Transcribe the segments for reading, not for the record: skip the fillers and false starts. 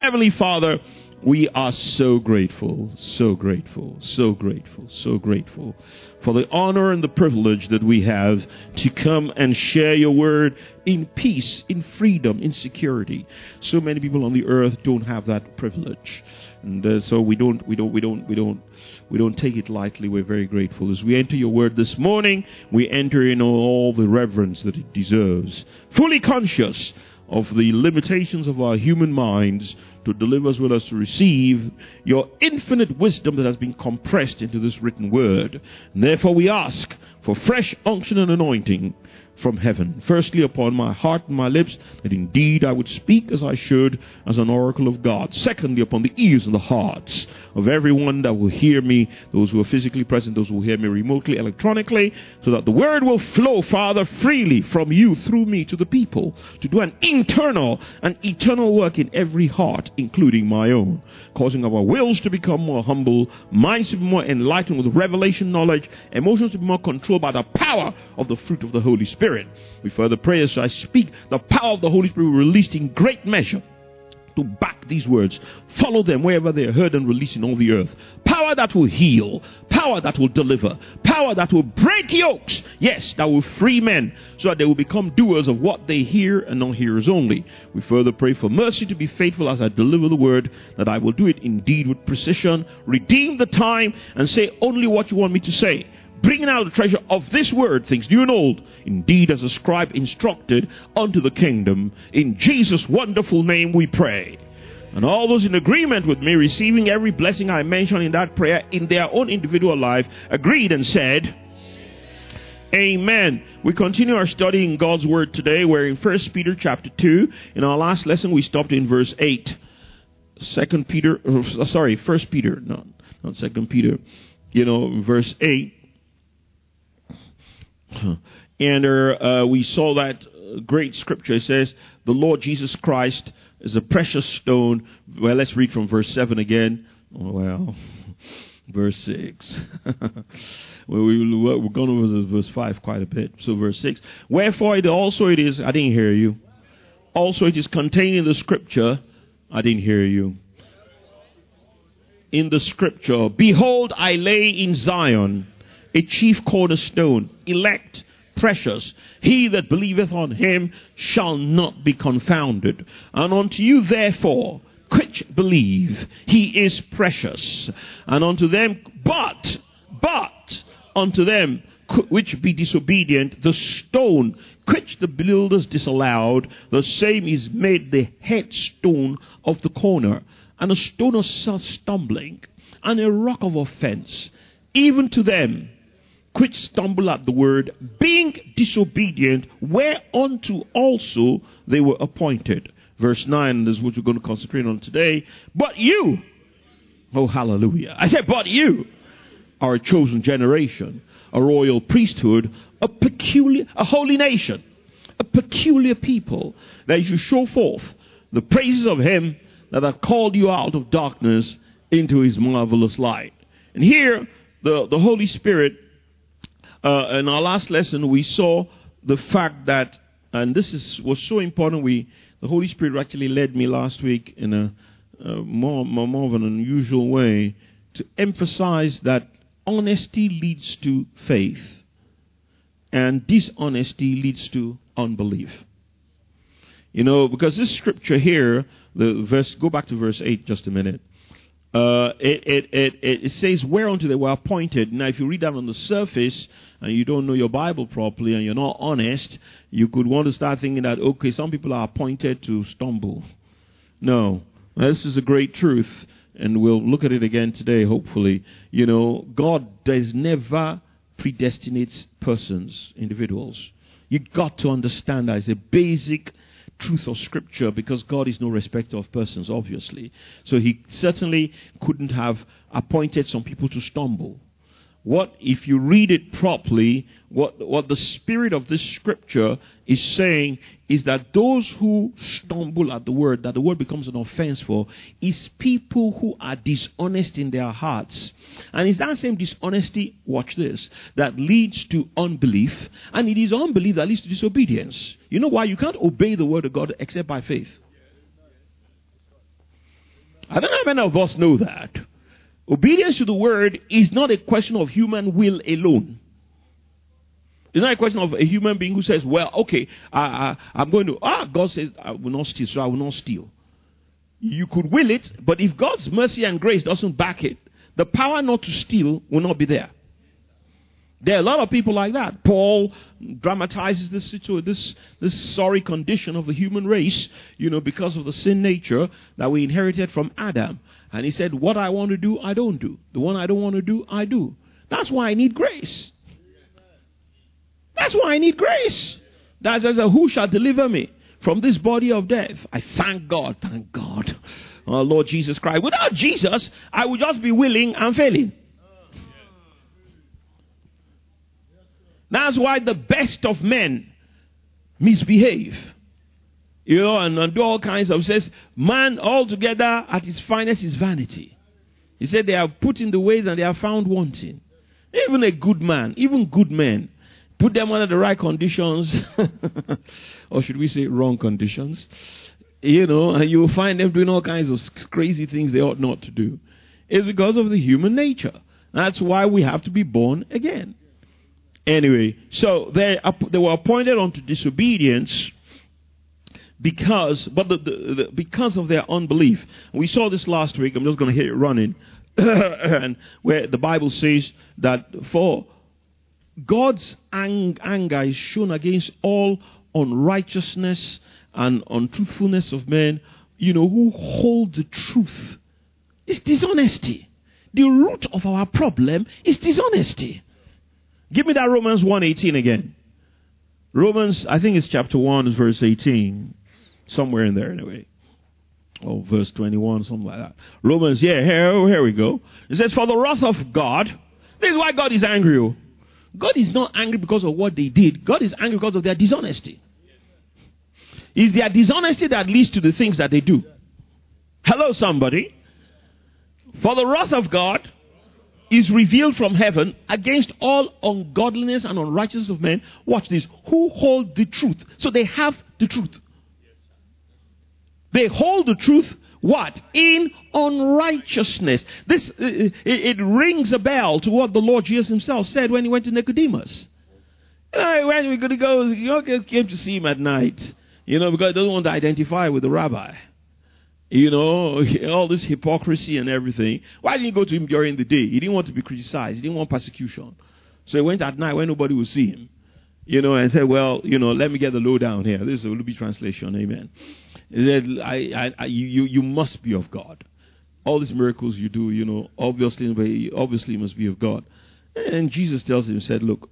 Heavenly Father, we are so grateful, so grateful, so grateful, so grateful for the honor and the privilege that we have to come and share your word in peace, in freedom, in security. So many people on the earth don't have that privilege. And so we don't take it lightly. We're very grateful. As we enter your word this morning, we enter in all the reverence that it deserves, fully conscious of the limitations of our human minds to deliver as well as to receive your infinite wisdom that has been compressed into this written word. And therefore we ask for fresh unction and anointing from heaven. Firstly, upon my heart and my lips, that indeed I would speak as I should, as an oracle of God. Secondly, upon the ears and the hearts of everyone that will hear me, those who are physically present, those who will hear me remotely, electronically, so that the word will flow, Father, freely from you through me to the people, to do an internal and eternal work in every heart, including my own, causing our wills to become more humble, minds to be more enlightened with revelation knowledge, emotions to be more controlled by the power of the fruit of the Holy Spirit. We further pray as I speak, the power of the Holy Spirit released in great measure to back these words. Follow them wherever they are heard and released in all the earth. Power that will heal, power that will deliver, power that will break yokes, yes, that will free men, so that they will become doers of what they hear and not hearers only. We further pray for mercy to be faithful as I deliver the word, that I will do it indeed with precision, redeem the time, and say only what you want me to say, bringing out the treasure of this word, things new and old, indeed as a scribe instructed unto the kingdom. In Jesus' wonderful name we pray. And all those in agreement with me, receiving every blessing I mentioned in that prayer in their own individual life, agreed and said, Amen. We continue our study in God's word today. We're in 1 Peter chapter 2. In our last lesson, we stopped in verse 8. 1 Peter, not 2 Peter. Verse 8. And we saw that great scripture. It says, the Lord Jesus Christ is a precious stone. Well, let's read from verse 7 again. Well, verse 6. We're going over verse 5 quite a bit. So verse 6. Wherefore it is, I didn't hear you. Also it is contained in the scripture. I didn't hear you. In the scripture, behold, I lay in Zion a chief cornerstone, elect, precious. He that believeth on him shall not be confounded. And unto you therefore, which believe, he is precious. And unto them, but unto them which be disobedient, the stone which the builders disallowed, the same is made the headstone of the corner, and a stone of stumbling, and a rock of offense, even to them which stumble at the word, being disobedient, whereunto also they were appointed. Verse 9 is what we're going to concentrate on today. But you, oh hallelujah, I said, but you are a chosen generation, a royal priesthood, a holy nation, a peculiar people, that you should show forth the praises of him that hath called you out of darkness into his marvelous light. And here, the Holy Spirit, in our last lesson, we saw the fact that, and this was so important, the Holy Spirit actually led me last week in a more of an unusual way to emphasize that honesty leads to faith, and dishonesty leads to unbelief. Because this scripture here, go back to verse 8 just a minute. It says whereunto they were appointed. Now, if you read that on the surface and you don't know your Bible properly and you're not honest, you could want to start thinking that, okay, some people are appointed to stumble. No, this is a great truth, and we'll look at it again today, hopefully. God does never predestinate persons, individuals. You've got to understand that it's a basic truth of scripture, because God is no respecter of persons, obviously. So he certainly couldn't have appointed some people to stumble. What, if you read it properly, what the spirit of this scripture is saying is that those who stumble at the word, that the word becomes an offense for, is people who are dishonest in their hearts. And it's that same dishonesty, watch this, that leads to unbelief. And it is unbelief that leads to disobedience. You know why? You can't obey the word of God except by faith. I don't know how many of us know that. Obedience to the word is not a question of human will alone. It's not a question of a human being who says, well, okay, I'm going to, God says, I will not steal, so I will not steal. You could will it, but if God's mercy and grace doesn't back it, the power not to steal will not be there. There are a lot of people like that. Paul dramatizes this sorry condition of the human race, because of the sin nature that we inherited from Adam. And he said, what I want to do, I don't do. The one I don't want to do, I do. That's why I need grace. That's why I need grace. That's as who shall deliver me from this body of death? I thank God. Oh, Lord Jesus Christ. Without Jesus, I would just be willing and failing. That's why the best of men misbehave. And do all kinds of says, man altogether at his finest is vanity. He said they are put in the ways and they are found wanting. Even a good man, even good men, put them under the right conditions, or should we say wrong conditions, and you will find them doing all kinds of crazy things they ought not to do. It's because of the human nature. That's why we have to be born again. Anyway, so they were appointed unto disobedience because of their unbelief. We saw this last week. I'm just going to hit it running. And where the Bible says that for God's anger is shown against all unrighteousness and untruthfulness of men, who hold the truth. It's dishonesty. The root of our problem is dishonesty. Give me that Romans 1:18 again. Romans, I think it's chapter 1, verse 18. Somewhere in there anyway. Or verse 21, something like that. Romans, here we go. It says, for the wrath of God, this is why God is angry. God is not angry because of what they did. God is angry because of their dishonesty. It's their dishonesty that leads to the things that they do. Hello, somebody. For the wrath of God is revealed from heaven against all ungodliness and unrighteousness of men. Watch this. Who hold the truth. So they have the truth. They hold the truth. What? In unrighteousness. This it rings a bell to what the Lord Jesus himself said when he went to Nicodemus. When we're going to go, came to see him at night. Because he doesn't want to identify with the rabbi. All this hypocrisy and everything. Why didn't he go to him during the day? He didn't want to be criticized. He didn't want persecution. So he went at night when nobody would see him. And said, well, let me get the lowdown here. This is a Ulubi translation. Amen. He said, you must be of God. All these miracles you do, obviously must be of God. And Jesus tells him, said, look,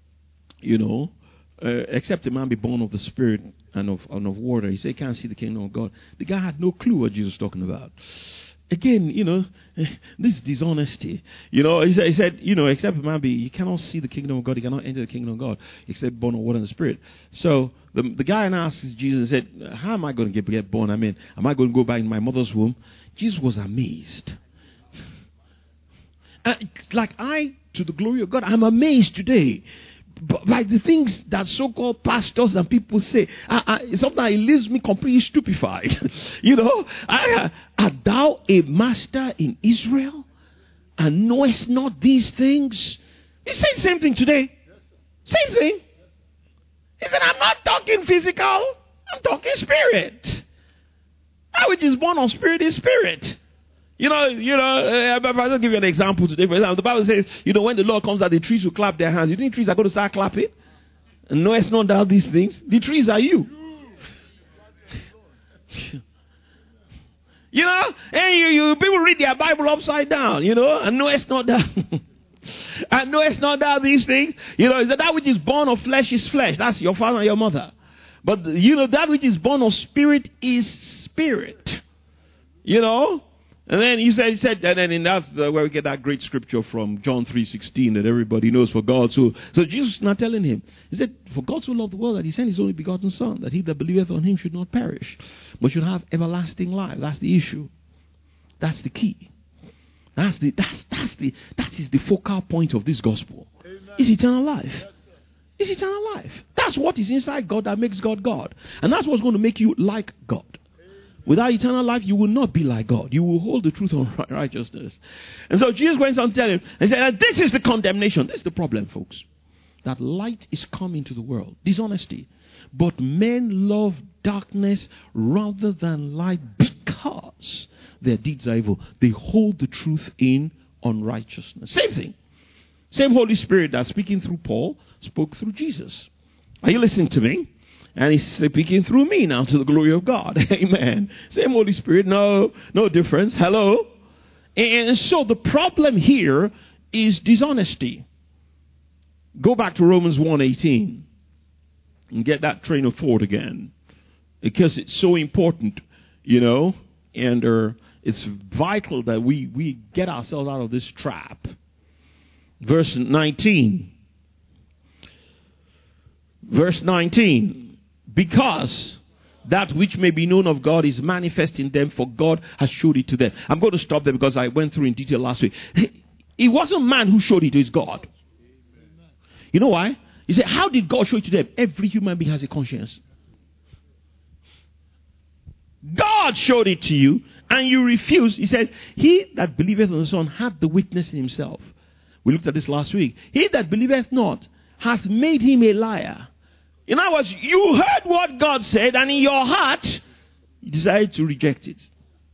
except a man be born of the Spirit and of water, he said, he can't see the kingdom of God. The guy had no clue what Jesus was talking about. Again, this dishonesty. He said, except a man be, you cannot see the kingdom of God, you cannot enter the kingdom of God, except born of water and the Spirit. So the guy now asks Jesus and said, how am I going to get born? Am I going to go back in my mother's womb? Jesus was amazed. To the glory of God, I'm amazed today by the things that so-called pastors and people say. Sometimes it leaves me completely stupefied. Art thou a master in Israel and knowest not these things? He said the same thing today. Same thing. He said, I'm not talking physical, I'm talking spirit. That which is born of spirit is spirit. I'll give you an example today. For example, the Bible says, when the Lord comes out, the trees will clap their hands. You think trees are going to start clapping? And no, it's not doubt these things. The trees are you. And you people read their Bible upside down, and no, it's not that. And no, it's not that these things. Is that which is born of flesh is flesh. That's your father and your mother. But, that which is born of spirit is spirit. And then he said, and then that's where we get that great scripture from John 3:16 that everybody knows. For God so Jesus is not telling him. He said, for God so loved the world that he sent his only begotten Son, that he that believeth on him should not perish, but should have everlasting life. That's the issue. That's the key. That is the focal point of this gospel. Amen. It's eternal life. Yes, it's eternal life. That's what is inside God that makes God God. And that's what's going to make you like God. Without eternal life, you will not be like God. You will hold the truth on righteousness. And so Jesus went on to tell him, and said, this is the condemnation. This is the problem, folks. That light is coming to the world. Dishonesty. But men love darkness rather than light because their deeds are evil. They hold the truth in unrighteousness. Same thing. Same Holy Spirit that's speaking through Paul spoke through Jesus. Are you listening to me? And he's speaking through me now to the glory of God. Amen. Same Holy Spirit. No difference. Hello. And so the problem here is dishonesty. Go back to Romans 1:18 and get that train of thought again. Because it's so important, and it's vital that we get ourselves out of this trap. Verse 19. Verse 19. Because that which may be known of God is manifest in them, for God has showed it to them. I'm going to stop there because I went through in detail last week. It wasn't man who showed it, it was God. You know why? He said, how did God show it to them? Every human being has a conscience. God showed it to you and you refused. He said, he that believeth on the Son hath the witness in himself. We looked at this last week. He that believeth not hath made him a liar. In other words, you heard what God said and in your heart, you decided to reject it.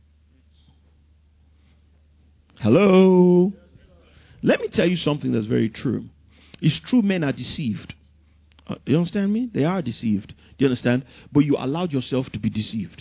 Hello? Let me tell you something that's very true. It's true men are deceived. You understand me? They are deceived. Do you understand? But you allowed yourself to be deceived.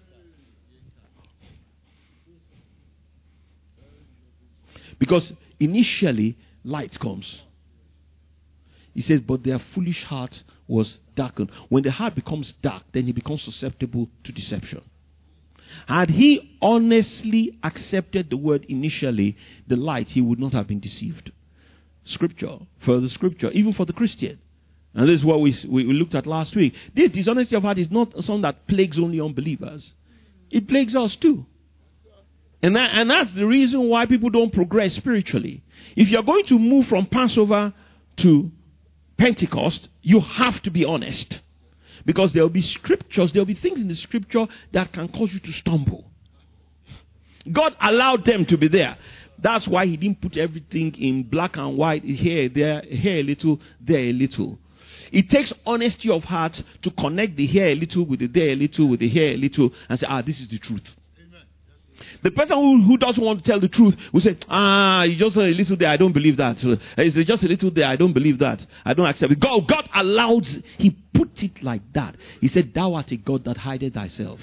Because initially, light comes. He says, but their foolish heart was darkened. When the heart becomes dark, then he becomes susceptible to deception. Had he honestly accepted the word initially, the light, he would not have been deceived. Scripture, further scripture, even for the Christian. And this is what we looked at last week. This dishonesty of heart is not something that plagues only unbelievers. It plagues us too. And that's the reason why people don't progress spiritually. If you're going to move from Passover to Pentecost, you have to be honest. Because there will be scriptures, there will be things in the scripture that can cause you to stumble. God allowed them to be there. That's why he didn't put everything in black and white, here, there, here a little, there a little. It takes honesty of heart to connect the here a little with the there a little with the here a little and say, this is the truth. Amen. The person who doesn't want to tell the truth will say, you just a little there, I don't believe that. It's just a little there, I don't believe that. I don't accept it. God allowed, he put it like that. He said, thou art a God that hideth thyself.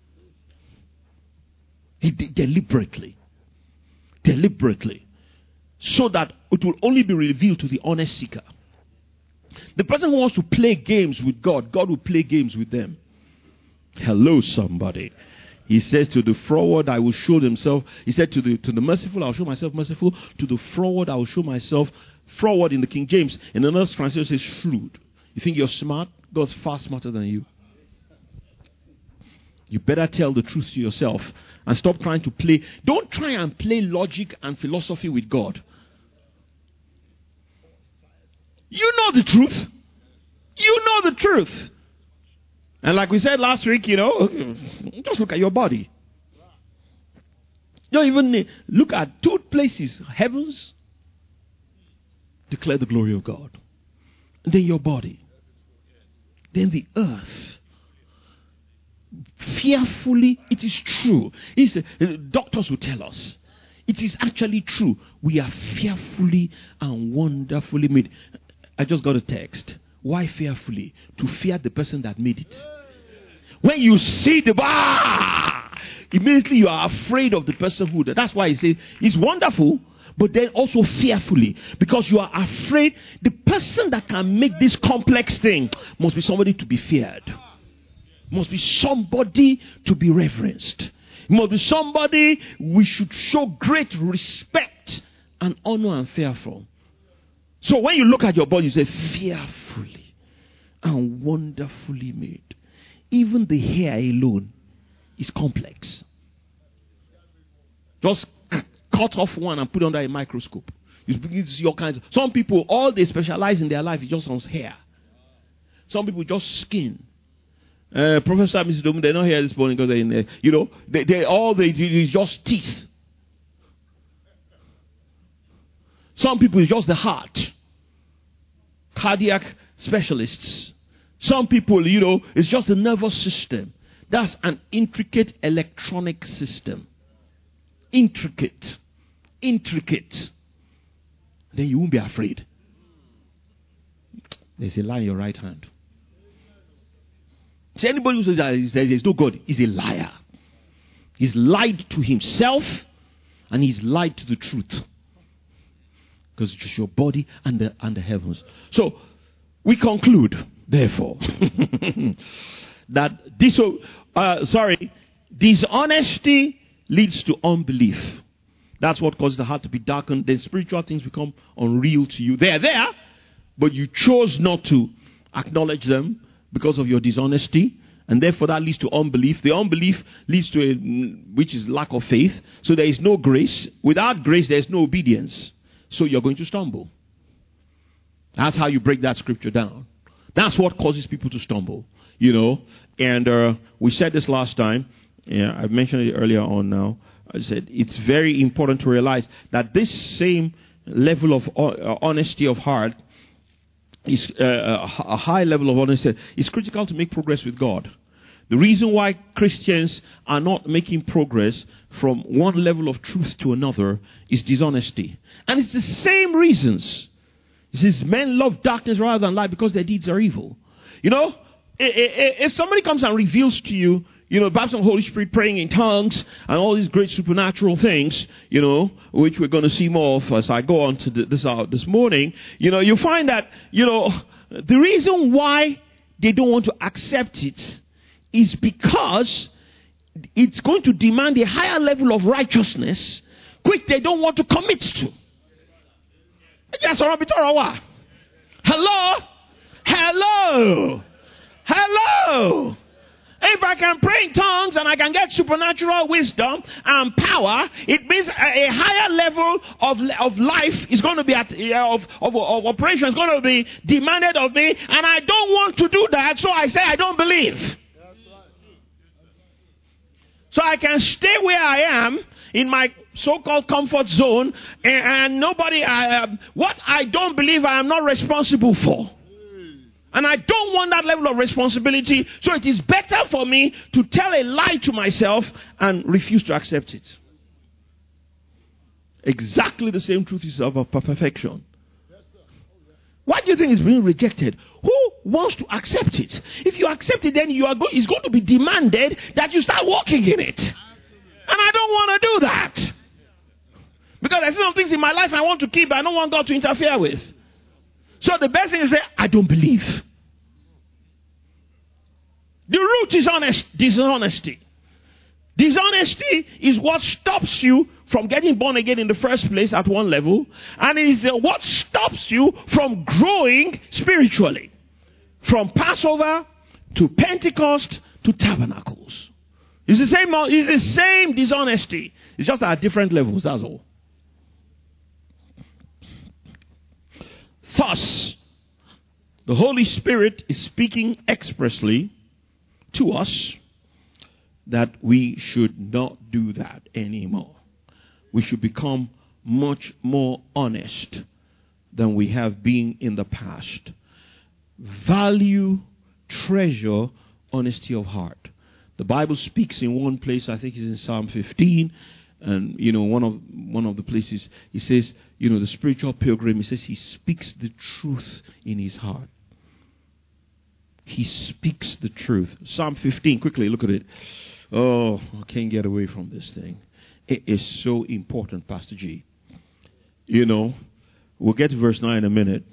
He did deliberately. So that it will only be revealed to the honest seeker. The person who wants to play games with God, God will play games with them. Hello, somebody. He says to the froward, I will show himself. He said to the merciful, I will show myself merciful. To the froward, I will show myself froward in the King James. In another translation, it says shrewd. You think you're smart? God's far smarter than you. You better tell the truth to yourself and stop trying to play. Don't try and play logic and philosophy with God. You know the truth. You know the truth. And like we said last week, just look at your body. You don't even look at two places. Heavens declare the glory of God. And then your body. Then the earth. Fearfully, it is true. Doctors will tell us. It is actually true. We are fearfully and wonderfully made. I just got a text. Why fearfully? To fear the person that made it. When you see immediately you are afraid of the person who did. That's why he says it's wonderful, but then also fearfully. Because you are afraid the person that can make this complex thing must be somebody to be feared. Must be somebody to be reverenced. It must be somebody we should show great respect and honor and fear from. So when you look at your body, you say, fearfully and wonderfully made. Even the hair alone is complex. Just cut off one and put it under a microscope. You begin to see all kinds of... Some people, all they specialize in their life is just on hair. Some people just skin. Professor Mrs. Dome, they're not here this morning because they're in there. They do is just teeth. Some people it's just the heart. Cardiac specialists. Some people, it's just the nervous system. That's an intricate electronic system. Intricate. Then you won't be afraid. There's a lie in your right hand. See, anybody who says there's no God is a liar. He's lied to himself and he's lied to the truth. Because it's just your body and the heavens. So, we conclude, therefore, that dishonesty leads to unbelief. That's what causes the heart to be darkened. Then spiritual things become unreal to you. They're there, but you chose not to acknowledge them because of your dishonesty. And therefore that leads to unbelief. The unbelief leads to which is lack of faith. So there is no grace. Without grace, there is no obedience. So you're going to stumble. That's how you break that scripture down. That's what causes people to stumble. And we said this last time. Yeah, I mentioned it earlier on now. I said it's very important to realize that this same level of honesty of heart is a high level of honesty is critical to make progress with God. The reason why Christians are not making progress from one level of truth to another is dishonesty. And it's the same reasons. It says men love darkness rather than light because their deeds are evil. If somebody comes and reveals to you, baptism of the Holy Spirit, praying in tongues, and all these great supernatural things, which we're going to see more of as I go on to this morning, you find that, the reason why they don't want to accept it is because it's going to demand a higher level of righteousness, which they don't want to commit to. Hello. If I can pray in tongues and I can get supernatural wisdom and power, it means a higher level of life is going to be of operation is going to be demanded of me, and I don't want to do that, so I say I don't believe. So I can stay where I am in my so-called comfort zone, and nobody, what I don't believe I am not responsible for. And I don't want that level of responsibility. So it is better for me to tell a lie to myself and refuse to accept it. Exactly the same truth is of perfection. Why do you think it's being rejected? Who wants to accept it? If you accept it, then it's going to be demanded that you start walking in it. And I don't want to do that. Because there's some things in my life I want to keep, but I don't want God to interfere with. So the best thing is to say, I don't believe. The root is dishonesty. Dishonesty is what stops you from getting born again in the first place at one level, and it is what stops you from growing spiritually. From Passover to Pentecost to Tabernacles. It's the same dishonesty. It's just at different levels, that's all. Thus, the Holy Spirit is speaking expressly to us that we should not do that anymore. We should become much more honest than we have been in the past. Value, treasure, honesty of heart. The Bible speaks in one place, I think it's in Psalm 15, and one of the places, he says, the spiritual pilgrim, he says he speaks the truth in his heart. He speaks the truth. Psalm 15, quickly look at it. Oh, I can't get away from this thing. It is so important, Pastor G. We'll get to verse 9 in a minute.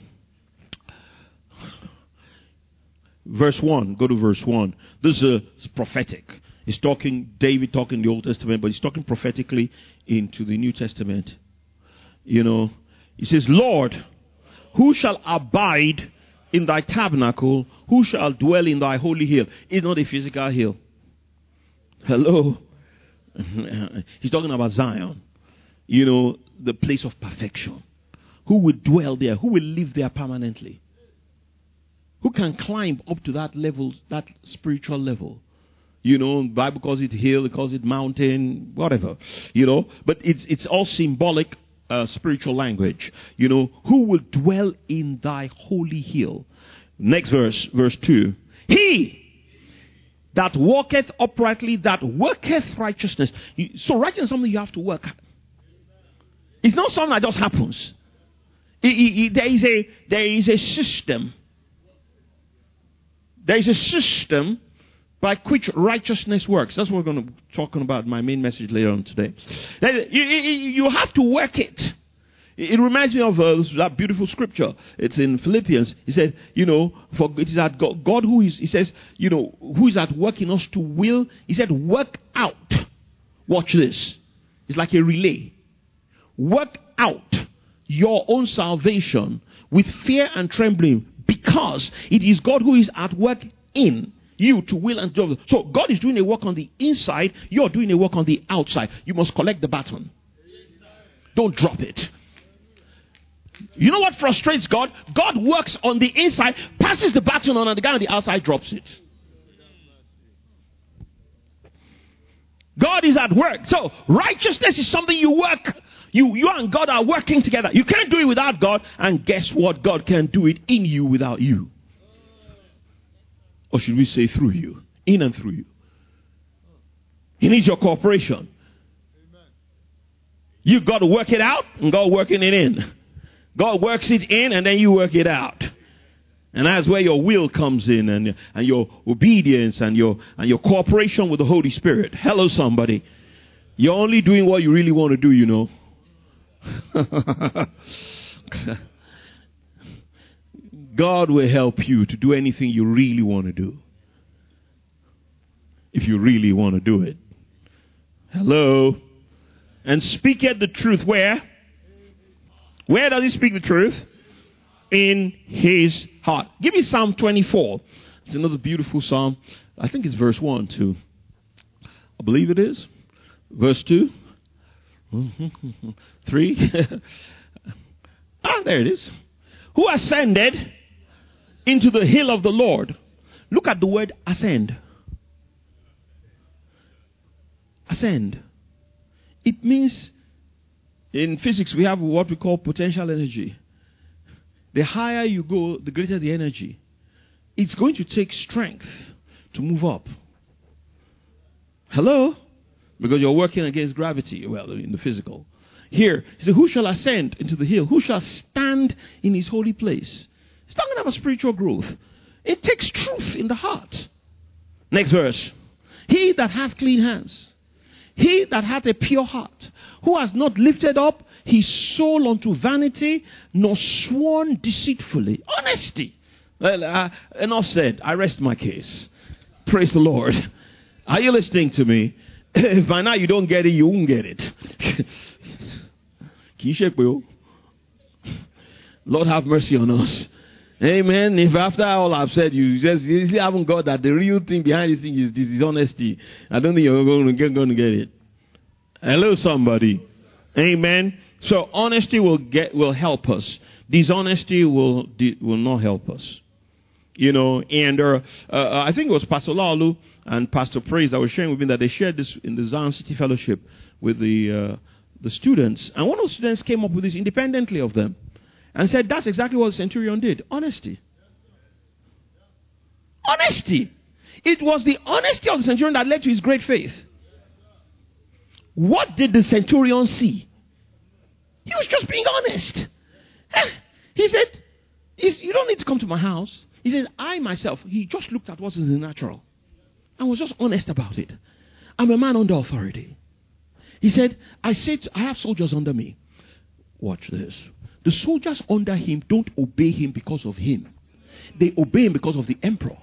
Verse 1, go to verse 1. This is prophetic. He's David talking in the Old Testament, but he's talking prophetically into the New Testament. He says, Lord, who shall abide in thy tabernacle? Who shall dwell in thy holy hill? It's not a physical hill. Hello? He's talking about Zion. The place of perfection. Who will dwell there? Who will live there permanently? Who can climb up to that level, that spiritual level? You know, the Bible calls it hill, it calls it mountain, whatever. You know, but it's all symbolic spiritual language. You know, who will dwell in thy holy hill? Next verse 2. He that walketh uprightly, that worketh righteousness. So righteousness is something you have to work at. It's not something that just happens. There is a system. There is a system by which righteousness works. That's what we're going to be talking about in my main message later on today. You have to work it. It reminds me of that beautiful scripture. It's in Philippians. He said, you know, for it is that God who is, he says, you know, who is at work in us to will. He said, work out. Watch this. It's like a relay. Work out your own salvation with fear and trembling, because it is God who is at work in you to will and do. So God is doing a work on the inside. You're doing a work on the outside. You must collect the baton. Don't drop it. You know what frustrates God? God works on the inside, passes the baton on, and the guy on the outside drops it. God is at work. So righteousness is something you work. You and God are working together. You can't do it without God. And guess what? God can't do it in you without you. Or should we say through you? In and through you. He needs your cooperation. You've got to work it out, and God working it in. God works it in, and then you work it out. And that's where your will comes in, and your obedience and your cooperation with the Holy Spirit. Hello, somebody. You're only doing what you really want to do, you know. God will help you to do anything you really want to do. If you really want to do it. Hello. And speaketh the truth where? Where does he speak the truth? In his heart. Give me Psalm 24. It's another beautiful psalm. I think it's verse 1 too. I believe it is. Verse 2. 3. There it is. Who ascended into the hill of the Lord? Look at the word ascend. Ascend. It means, in physics, we have what we call potential energy. The higher you go, the greater the energy. It's going to take strength to move up. Hello? Because you're working against gravity. Well, in the physical. Here, he said, who shall ascend into the hill? Who shall stand in his holy place? It's talking about spiritual growth. It takes truth in the heart. Next verse. He that hath clean hands. He that hath a pure heart, who has not lifted up his soul unto vanity, nor sworn deceitfully. Honesty. Well, enough said. I rest my case. Praise the Lord. Are you listening to me? If by now you don't get it, you won't get it. Lord have mercy on us. Amen. If after all I've said, you still haven't got that, the real thing behind this thing is dishonesty. I don't think you're going to get it. Hello, somebody. Amen. So honesty will help us. Dishonesty will not help us. You know, and I think it was Pastor Lalu and Pastor Praise that was sharing with me that they shared this in the Zion City Fellowship with the students. And one of the students came up with this independently of them. And said, that's exactly what the centurion did. Honesty. Honesty. It was the honesty of the centurion that led to his great faith. What did the centurion see? He was just being honest. He said, you don't need to come to my house. He said, I myself, he just looked at what's in the natural and was just honest about it. I'm a man under authority. He said, I have soldiers under me. Watch this. The soldiers under him don't obey him because of him. They obey him because of the emperor.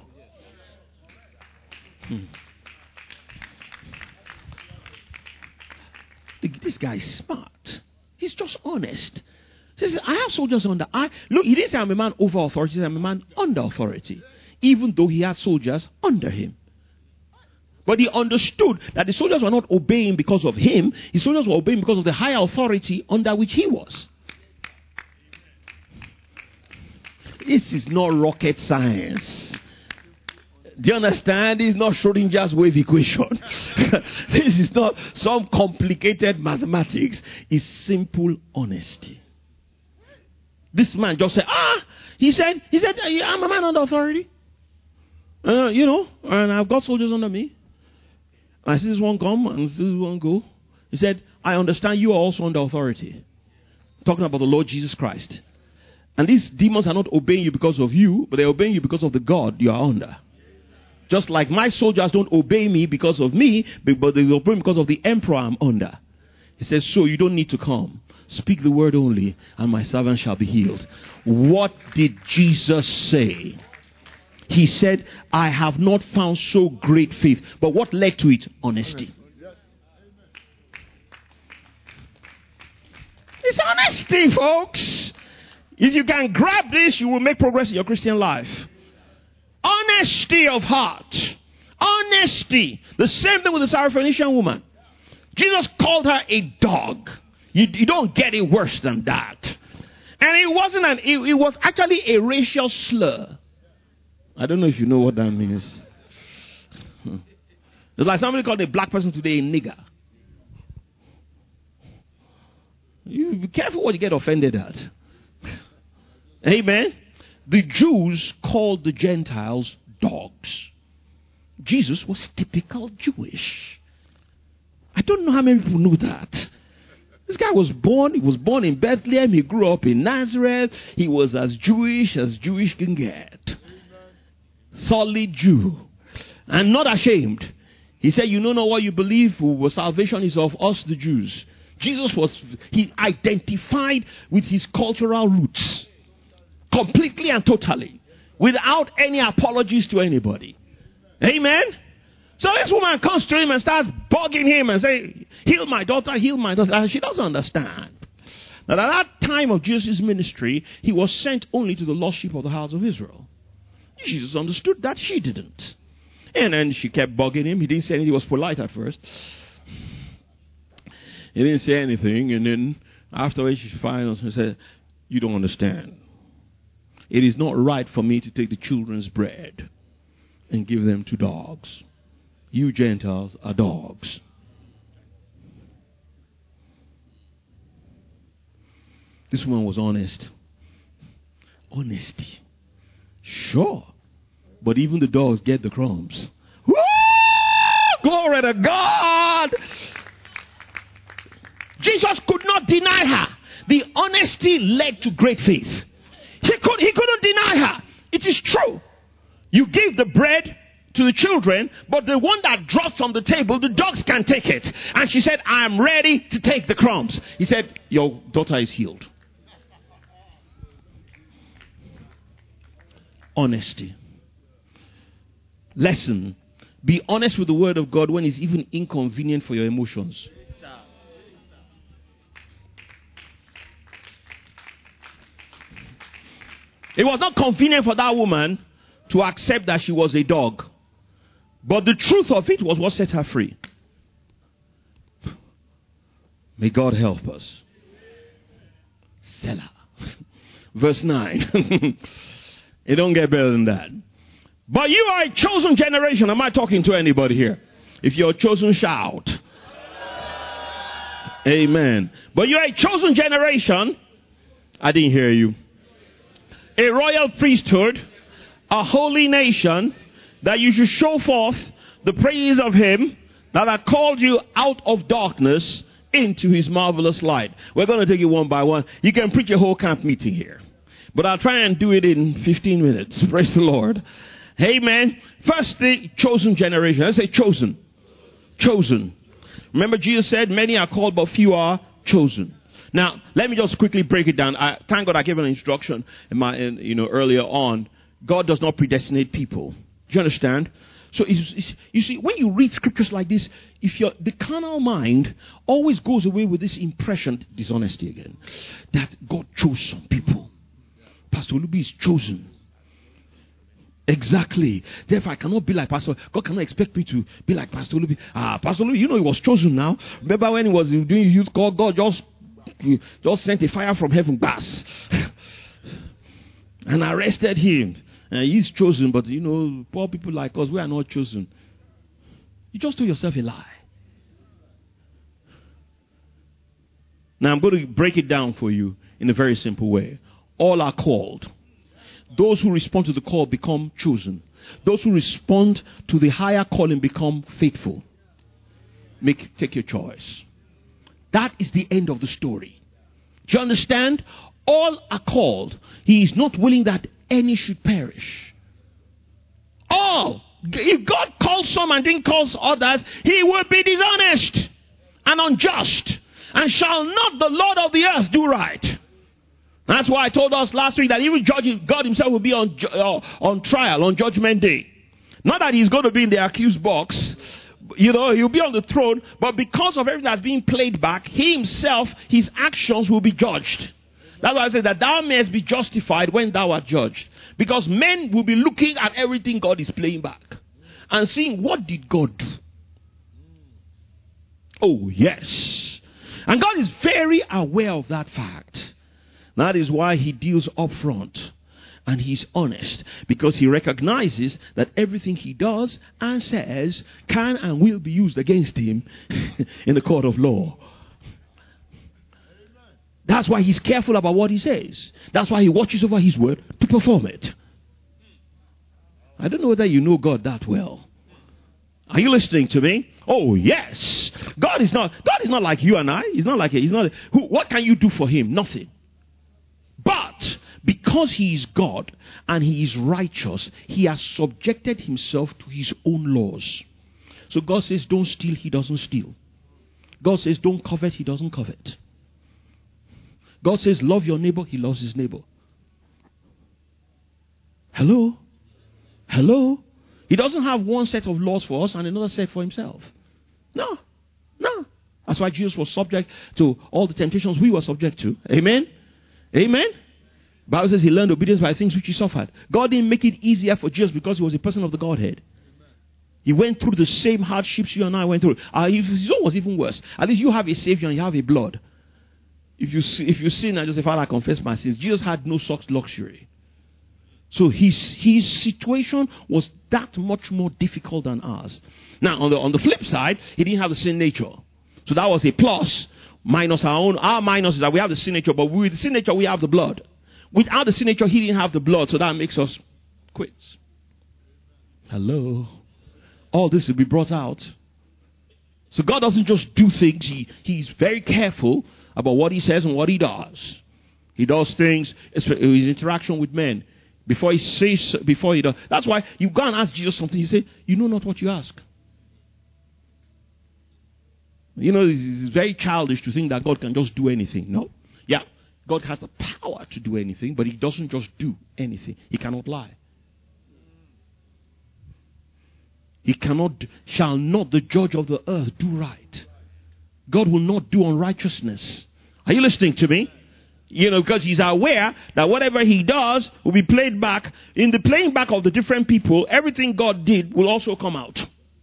This guy is smart. He's just honest. He says, I have soldiers under. Look, he didn't say I'm a man over authority. He said I'm a man under authority. Even though he had soldiers under him. But he understood that the soldiers were not obeying because of him. The soldiers were obeying because of the higher authority under which he was. This is not rocket science. Do you understand? This is not Schrodinger's wave equation. This is not some complicated mathematics. It's simple honesty. This man just said, he said, I'm a man under authority. And I've got soldiers under me. I see this one come and see this one go. He said, I understand you are also under authority. Talking about the Lord Jesus Christ. And these demons are not obeying you because of you, but they're obeying you because of the God you are under. Just like my soldiers don't obey me because of me, but they obey me because of the emperor I'm under. He says, so you don't need to come. Speak the word only, and my servant shall be healed. What did Jesus say? He said, I have not found so great faith. But what led to it? Honesty. It's honesty, folks. If you can grab this, you will make progress in your Christian life. Honesty of heart. Honesty. The same thing with the Syrophoenician woman. Jesus called her a dog. You don't get it worse than that. And it was actually a racial slur. I don't know if you know what that means. It's like somebody called a black person today a nigger. You be careful what you get offended at. Amen. The Jews called the Gentiles dogs. Jesus was typical Jewish. I don't know how many people know that. This guy was born in Bethlehem. He grew up in Nazareth. He was as Jewish can get. Solid Jew. And not ashamed. He said, you know not what you believe, for salvation is of us the Jews. He identified with his cultural roots. Completely and totally. Without any apologies to anybody. Amen? So this woman comes to him and starts bugging him and saying, heal my daughter, heal my daughter. And she doesn't understand. That at that time of Jesus' ministry, he was sent only to the lost sheep of the house of Israel. Jesus understood that, she didn't. And then she kept bugging him. He didn't say anything. He was polite at first. He didn't say anything. And then afterwards she finally said, you don't understand. It is not right for me to take the children's bread and give them to dogs. You Gentiles are dogs. This woman was honest. Honesty. Sure. But even the dogs get the crumbs. Woo! Glory to God. Jesus could not deny her. The honesty led to great faith. He couldn't deny her. It is true. You give the bread to the children, but the one that drops on the table, the dogs can take it. And she said, I am ready to take the crumbs. He said, your daughter is healed. Honesty. Lesson. Be honest with the word of God when it's even inconvenient for your emotions. It was not convenient for that woman to accept that she was a dog. But the truth of it was what set her free. May God help us. Selah. Verse 9. It don't get better than that. But you are a chosen generation. Am I talking to anybody here? If you're chosen, shout. Amen. But you're a chosen generation. I didn't hear you. A royal priesthood, a holy nation, that you should show forth the praise of him that hath called you out of darkness into his marvelous light. We're going to take it one by one. You can preach a whole camp meeting here, but I'll try and do it in 15 minutes. Praise the Lord. Amen. First, the chosen generation. Let's say chosen. Chosen. Remember Jesus said, many are called, but few are chosen. Now, let me just quickly break it down. Thank God I gave an instruction earlier on. God does not predestinate people. Do you understand? So, you see, when you read scriptures like this, the carnal mind always goes away with this impression, dishonesty again, that God chose some people. Pastor Olubi is chosen. Exactly. Therefore, I cannot be like Pastor. God cannot expect me to be like Pastor Olubi. Pastor Olubi, he was chosen now. Remember when he was doing youth call, God just sent a fire from heaven. Bass. and arrested him. And he's chosen, but poor people like us, we are not chosen. You just told yourself a lie. Now I'm going to break it down for you in a very simple way. All are called. Those who respond to the call become chosen. Those who respond to the higher calling become faithful. Take your choice. That is the end of the story. Do you understand? All are called. He is not willing that any should perish. All. If God calls some and didn't call others, he will be dishonest and unjust. And shall not the Lord of the earth do right? That's why I told us last week that even God himself will be on trial on Judgment Day. Not that he's going to be in the accused box. He'll be on the throne. But because of everything that's being played back, he himself, his actions will be judged. That's why I said that thou mayest be justified when thou art judged. Because men will be looking at everything God is playing back and seeing, what did God do? Oh, yes. And God is very aware of that fact. That is why he deals up front. And he's honest. Because he recognizes that everything he does and says can and will be used against him in the court of law. That's why he's careful about what he says. That's why he watches over his word to perform it. I don't know whether you know God that well. Are you listening to me? Oh, yes. God is not like you and I. What can you do for him? Nothing. But because he is God and he is righteous, he has subjected himself to his own laws. So God says, don't steal, he doesn't steal. God says, don't covet, he doesn't covet. God says, love your neighbor, he loves his neighbor. Hello? Hello? He doesn't have one set of laws for us and another set for himself. No. That's why Jesus was subject to all the temptations we were subject to. Amen? Amen? The Bible says he learned obedience by things which he suffered. God didn't make it easier for Jesus because he was a person of the Godhead. He went through the same hardships you and I went through. His own was even worse. At least you have a Savior and you have a blood. If you sin and just say, Father, I confess my sins. Jesus had no such luxury. So his situation was that much more difficult than ours. Now, on the flip side, he didn't have the sin nature. So that was a plus. Minus our minus is that we have the sin nature, but with the sin nature, we have the blood. Without the sin nature, he didn't have the blood, so that makes us quits. Hello. All this will be brought out. So God doesn't just do things. He's very careful about what he says and what he does. He does things, his interaction with men. Before he does. That's why you go and ask Jesus something. He say, you know not what you ask. It's very childish to think that God can just do anything. No. Yeah, God has the power to do anything, but he doesn't just do anything. He cannot lie. Shall not the judge of the earth do right? God will not do unrighteousness. Are you listening to me? Because he's aware that whatever he does will be played back. In the playing back of the different people, everything God did will also come out.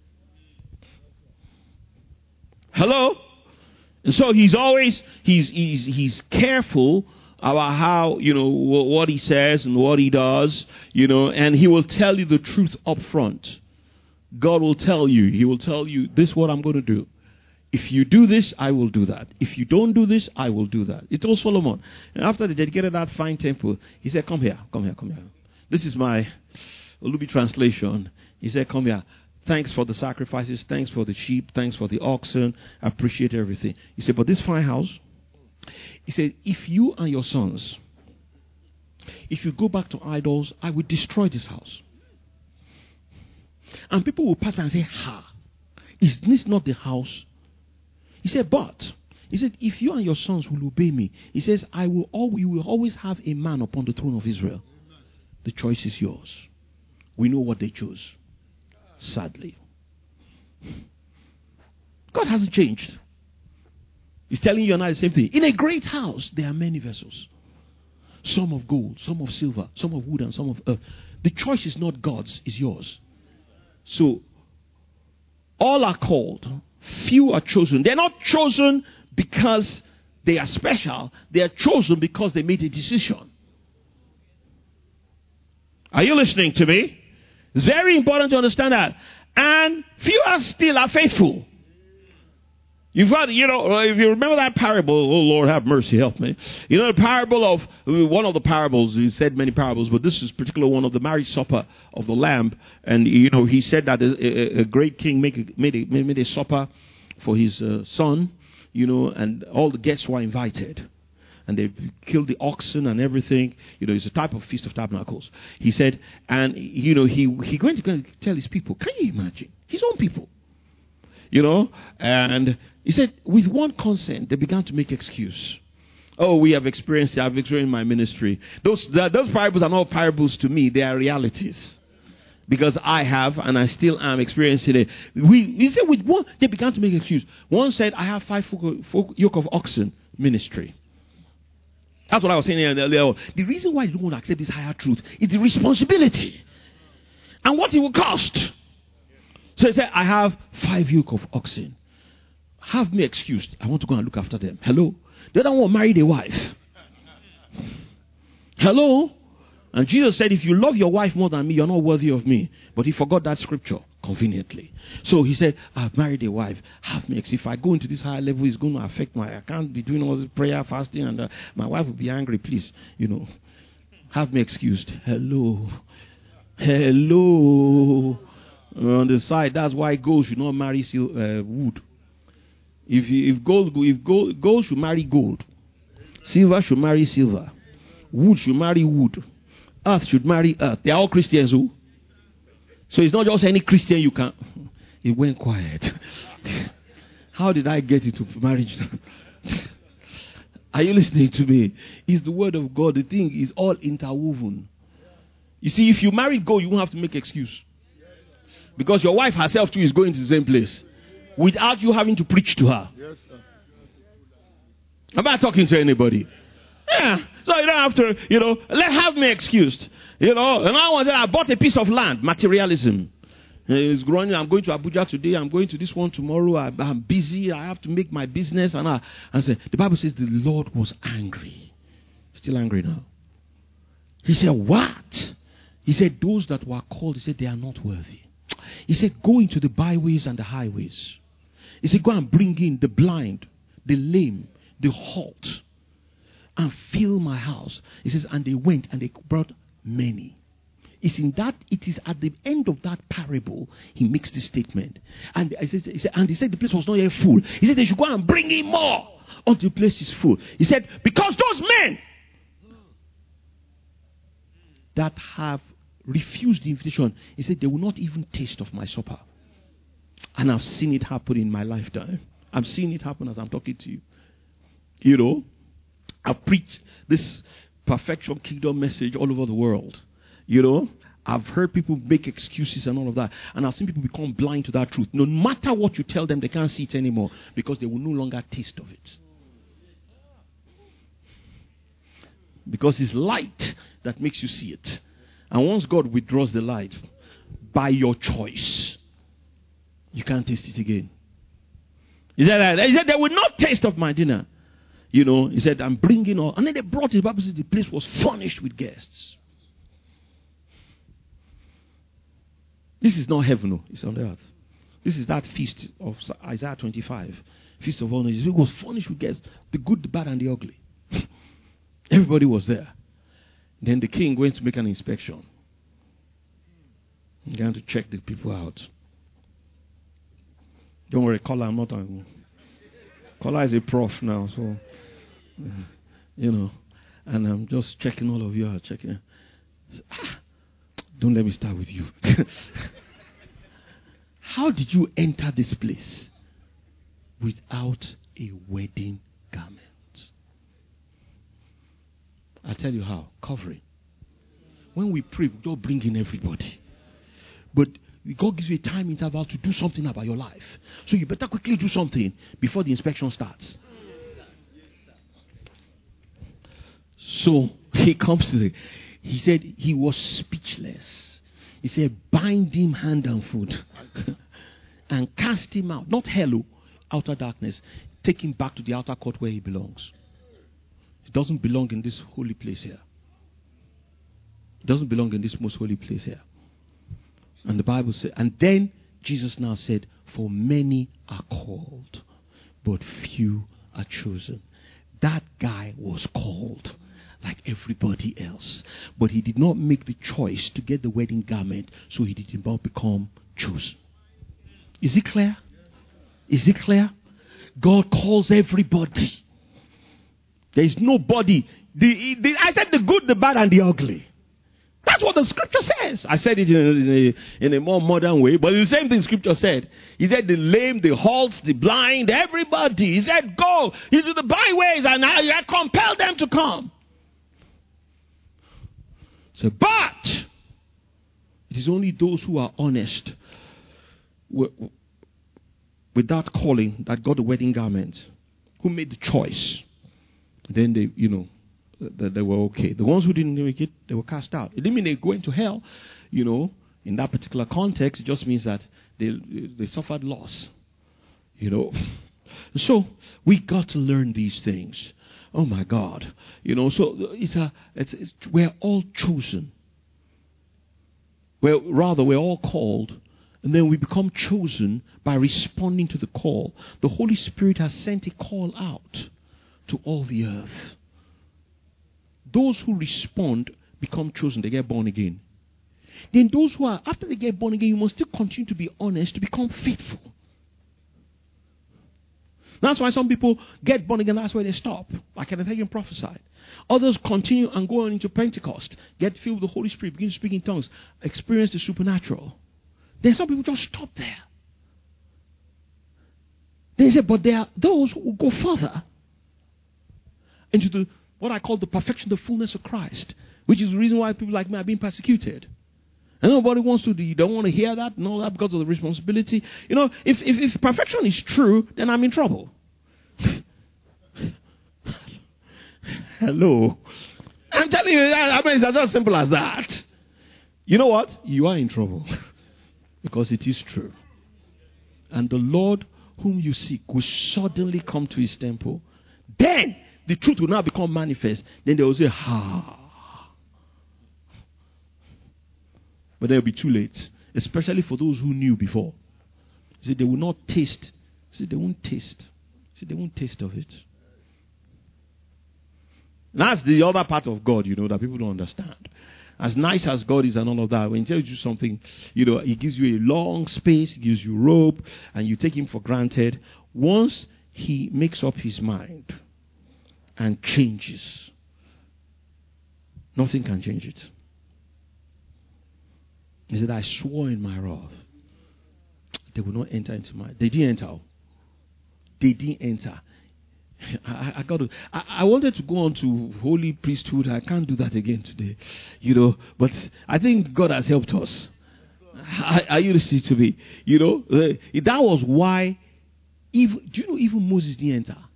Hello? And so he's careful about how, what he says and what he does, and he will tell you the truth up front. God will tell you, he will tell you, this is what I'm going to do. If you do this, I will do that. If you don't do this, I will do that. He told Solomon. And after they dedicated that fine temple, he said, come here. This is my Olubi translation. He said, come here. Thanks for the sacrifices. Thanks for the sheep. Thanks for the oxen. I appreciate everything. He said, but this fine house, he said, if you and your sons, if you go back to idols, I will destroy this house. And people will pass by and say, is this not the house? He said, if you and your sons will obey me, he says, you will always have a man upon the throne of Israel. The choice is yours. We know what they chose. Sadly. God hasn't changed. He's telling you and I the same thing. In a great house, there are many vessels. Some of gold, some of silver, some of wood, and some of earth. The choice is not God's, it's yours. So, all are called. Few are chosen. They're not chosen because they are special. They are chosen because they made a decision. Are you listening to me? It's very important to understand that. And few are still are faithful. You've got, if you remember that parable, oh Lord, have mercy, help me. You know the parable of, one of the parables, he said many parables, but this is particular one of the marriage supper of the Lamb. And, he said that a great king made a supper for his son, and all the guests were invited. And they killed the oxen and everything. It's a type of Feast of Tabernacles. He said, and, he going to tell his people, can you imagine? His own people. And he said, with one consent, they began to make excuse. Oh, we have experienced it. I've experienced my ministry. Those parables are not parables to me. They are realities. Because I have, and I still am experiencing it. He said, with one, they began to make excuse. One said, I have 5 yoke of oxen ministry. That's what I was saying earlier. The reason why you don't want to accept this higher truth is the responsibility and what it will cost. So he said, I have 5 yoke of oxen. Have me excused. I want to go and look after them. Hello? The other one married a wife. Hello? And Jesus said, if you love your wife more than me, you're not worthy of me. But he forgot that scripture conveniently. So he said, I've married a wife. Have me excused. If I go into this higher level, it's going to affect I can't be doing all this prayer, fasting, and my wife will be angry. Please, have me excused. Hello? Hello? On the side, that's why gold should not marry wood. If gold should marry gold, silver should marry silver, wood should marry wood, earth should marry earth. They are all Christians, who? So it's not just any Christian you can. It went quiet. How did I get into marriage? Are you listening to me? It's the word of God. The thing is all interwoven. You see, if you marry gold, you won't have to make excuse. Because your wife herself too is going to the same place. Without you having to preach to her. Yes, sir. Am I talking to anybody? Yeah. So you don't have to, have me excused. And I bought a piece of land. Materialism. It's growing. I'm going to Abuja today. I'm going to this one tomorrow. I'm busy. I have to make my business. And I said, the Bible says the Lord was angry. Still angry now. He said, what? He said, those that were called, he said, they are not worthy. He said, go into the byways and the highways. He said, go and bring in the blind, the lame, the halt, and fill my house. He says, and they went and they brought many. It is at the end of that parable, he makes this statement. And he said, the place was not yet full. He said, they should go and bring in more until the place is full. He said, because those men that have refused the invitation, he said, they will not even taste of my supper. And I've seen it happen in my lifetime. I'm seeing it happen as I'm talking to you. I've preached this perfection kingdom message all over the world. I've heard people make excuses and all of that. And I've seen people become blind to that truth. No matter what you tell them, they can't see it anymore because they will no longer taste of it. Because it's light that makes you see it. And once God withdraws the light, by your choice, you can't taste it again. He said, they will not taste of my dinner. He said, I'm bringing all. And then they brought it. The Bible says the place was furnished with guests. This is not heaven, it's on the earth. This is that feast of Isaiah 25. Feast of honor. It was furnished with guests. The good, the bad, and the ugly. Everybody was there. Then the king went to make an inspection. He began to check the people out. Don't worry, Kola, I'm not on. Kola is a prof now, so, and I'm just checking all of you out, checking. Don't let me start with you. How did you enter this place without a wedding garment? I'll tell you how. Covering. When we pray, we don't bring in everybody. But God gives you a time interval to do something about your life. So you better quickly do something before the inspection starts. So he comes to he said he was speechless. He said, bind him hand and foot and cast him out. Not hell, outer darkness. Take him back to the outer court where he belongs. He doesn't belong in this holy place here. It doesn't belong in this most holy place here. And the Bible said, and then Jesus now said, for many are called, but few are chosen. That guy was called like everybody else. But he did not make the choice to get the wedding garment, so he did not become chosen. Is it clear? Is it clear? God calls everybody. There is nobody. I said the good, the bad, and the ugly. That's what the scripture says. I said it in a more modern way, but it's the same thing scripture said. He said the lame, the halt, the blind, everybody. He said go into the byways and I compel them to come. So, but it is only those who are honest with that calling that got the wedding garment, who made the choice. Then they, they were okay. The ones who didn't make it, they were cast out. It didn't mean they go into hell, in that particular context. It just means that they suffered loss, So we got to learn these things. Oh my God, So we're all chosen. We're all called, and then we become chosen by responding to the call. The Holy Spirit has sent a call out to all the earth. Those who respond become chosen. They get born again. Then those who are, after they get born again, you must still continue to be honest, to become faithful. That's why some people get born again, that's where they stop. Like Kenneth prophesied. Others continue and go on into Pentecost, get filled with the Holy Spirit, begin to speak in tongues, experience the supernatural. Then some people just stop there. They say, but there are those who will go further into what I call the perfection, the fullness of Christ, which is the reason why people like me are being persecuted. And nobody wants to, you don't want to hear that and all that because of the responsibility. If perfection is true, then I'm in trouble. Hello. I'm telling you, it's as simple as that. You know what? You are in trouble. Because it is true. And the Lord whom you seek will suddenly come to his temple. Then the truth will now become manifest. Then they will say, But they'll be too late. Especially for those who knew before. He said they will not taste. He said they won't taste. He said they won't taste of it. And that's the other part of God, that people don't understand. As nice as God is and all of that, when he tells you something, he gives you a long space, he gives you rope, and you take him for granted. Once he makes up his mind and changes, nothing can change it. He said, I swore in my wrath, they will not enter into my... They didn't enter. They didn't enter. I wanted to go on to holy priesthood. I can't do that again today. But I think God has helped us. Are you listening to me? That was why, even Moses didn't enter.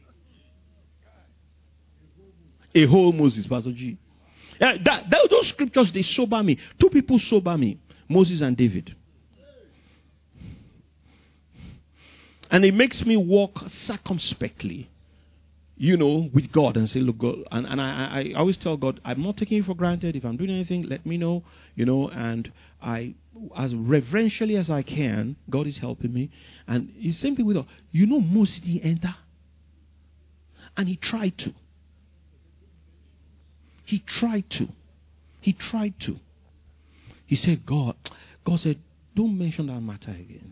A whole Moses, Pastor G. Those scriptures, they sober me. Two people sober me. Moses and David. And it makes me walk circumspectly, with God and say, look, God. And I always tell God, I'm not taking you for granted. If I'm doing anything, let me know, and I, as reverentially as I can, God is helping me. And it's the same thing with us. Moses didn't enter. And he tried to. He tried to. He said, God said, don't mention that matter again.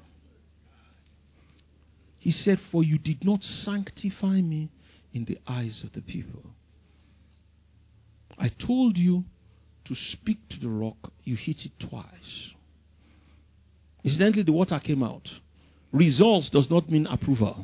He said, for you did not sanctify me in the eyes of the people. I told you to speak to the rock. You hit it twice. Incidentally, the water came out. Results does not mean approval.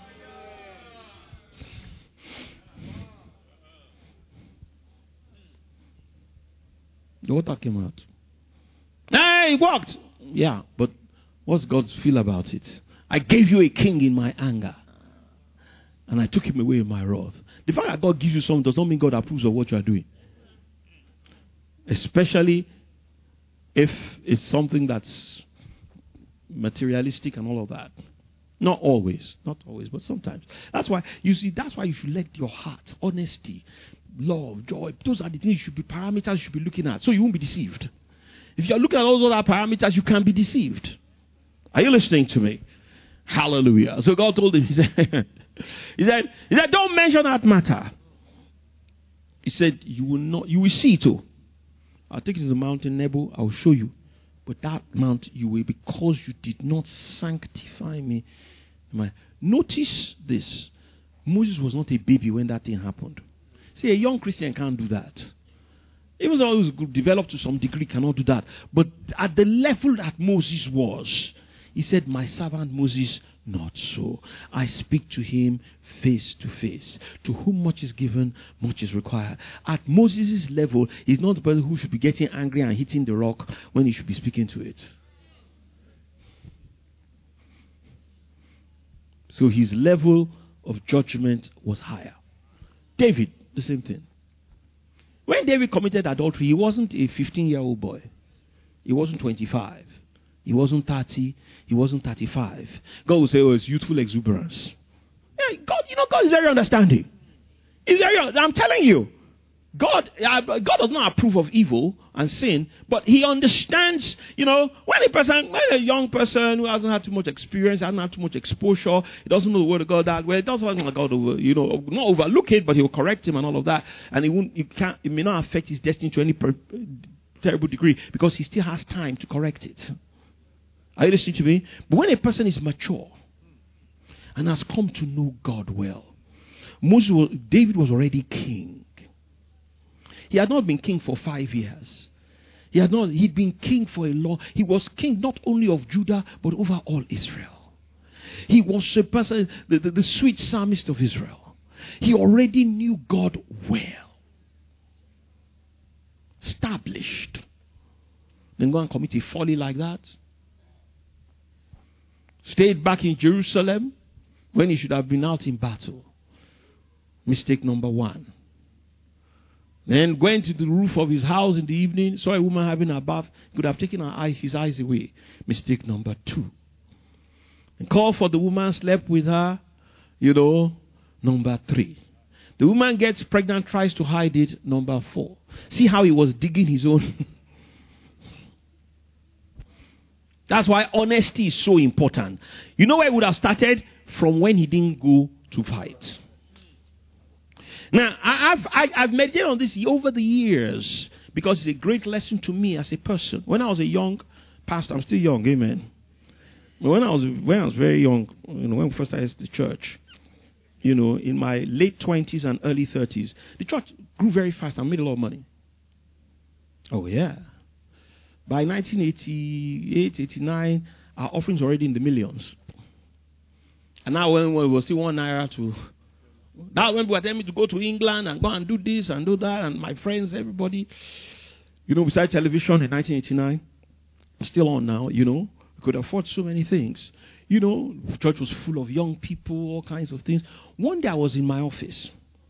The water came out. Hey, it worked. Yeah, but what's God's feel about it? I gave you a king in my anger. And I took him away in my wrath. The fact that God gives you something does not mean God approves of what you are doing. Especially if it's something that's materialistic and all of that. Not always, but sometimes. That's why you should let your heart, honesty, love, joy. Those are the things parameters you should be looking at, so you won't be deceived. If you're looking at all those other parameters, you can be deceived. Are you listening to me? Hallelujah. So God told him, he said, don't mention that matter. He said, you will see too. I'll take you to the mountain Nebo, I'll show you. But that mount you will, because you did not sanctify me. Notice this. Moses was not a baby when that thing happened. See, a young Christian can't do that. Even though he was developed to some degree, cannot do that. But at the level that Moses was, he said, my servant Moses, not so. I speak to him face to face. To whom much is given, much is required. At Moses' level, he's not the person who should be getting angry and hitting the rock when he should be speaking to it. So his level of judgment was higher. David, the same thing. When David committed adultery, he wasn't a 15-year-old boy. He wasn't 25. He wasn't 30. He wasn't 35. God will say, oh, it's youthful exuberance. Yeah, God is very understanding. I'm telling you, God does not approve of evil and sin, but he understands, when a young person who hasn't had too much experience, hasn't had too much exposure, he doesn't know the word of God that way, doesn't want God not overlook it, but he'll correct him and all of that, and it may not affect his destiny to any terrible degree, because he still has time to correct it. Are you listening to me? But when a person is mature and has come to know God well, David was already king. He had not been king for 5 years. He'd been king for a long. He was king not only of Judah, but over all Israel. He was a person, the sweet psalmist of Israel. He already knew God well. Established. Then go and commit a folly like that. Stayed back in Jerusalem when he should have been out in battle. Mistake number 1. Then went to the roof of his house in the evening, saw a woman having a bath, could have taken his eyes away. Mistake number 2. And called for the woman, slept with her, number 3. The woman gets pregnant, tries to hide it, number 4. See how he was digging his own. That's why honesty is so important. You know where it would have started? From when he didn't go to fight. Now, I've meditated on this over the years because it's a great lesson to me as a person. When I was a young pastor, I'm still young, amen. But when I was very young, when we first started the church, in my late 20s and early 30s, the church grew very fast and made a lot of money. Oh, yeah. By 1988, 89, our offerings were already in the millions. And now when we were still 1 naira to... Now when we were telling me to go to England and go and do this and do that, and my friends, everybody, besides television in 1989, still on now, we could afford so many things. The church was full of young people, all kinds of things. One day I was in my office.